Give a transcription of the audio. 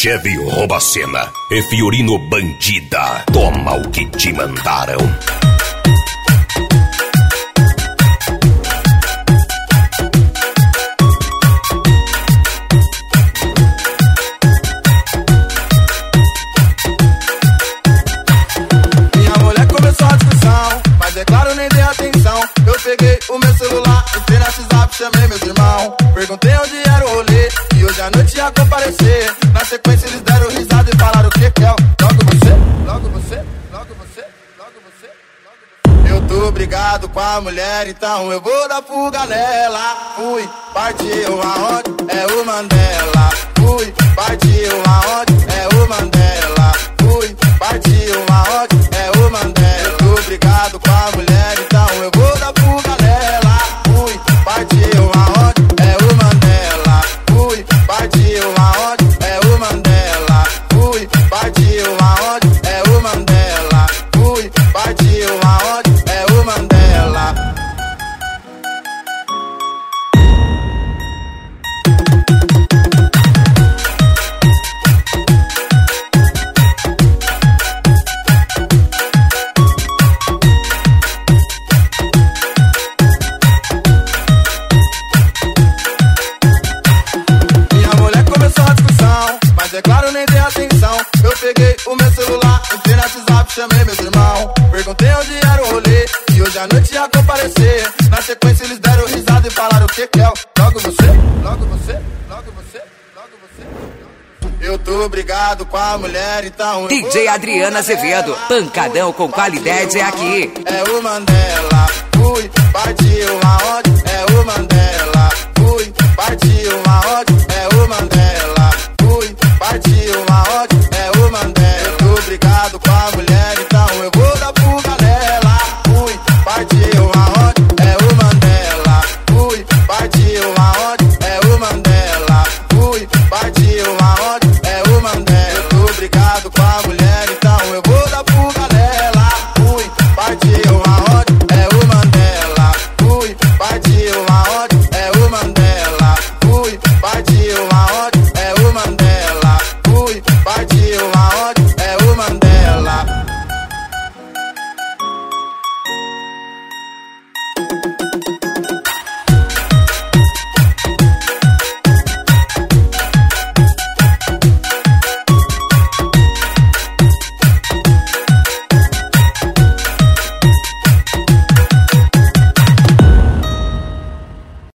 Chevy rouba a cena e Fiorino bandida. Toma o que te mandaram. Minha mulher começou a discussão, mas é claro, nem dei atenção. Eu peguei o meu celular, entrei na WhatsApp, chamei meus irmãos. Perguntei onde era o rolê e hoje à noite ia comparecer. Na sequência eles deram risada e falaram o que é? Logo você, logo você, logo você, logo você, logo você. Eu tô brigado com a mulher, então eu vou dar fuga nela. Fui, partiu aonde? É o Mandela. Fui, partiu aonde? É o Mandela. Fui, partiu aonde? É o Mandela. Eu tô brigado com a mulher, então eu vou dar fuga nela. Fui, partiu aonde? É o Mandela. Fui, partiu aonde? É o Mandela. Fui, partiu aonde? É o Mandela. Fui, partiu aonde? É o Mandela. É claro, nem dei atenção. Eu peguei o meu celular, entrei na WhatsApp, chamei meus irmãos. Perguntei onde era o rolê e hoje à noite ia comparecer. Na sequência eles deram risada e falaram o que é? Logo você, logo você, logo você, logo você. Eu tô brigado com a mulher, então DJ Adriana Azevedo, pancadão com qualidade é aqui. É o Mandela. Fui, partiu aonde? É o Mandela. Fui, partiu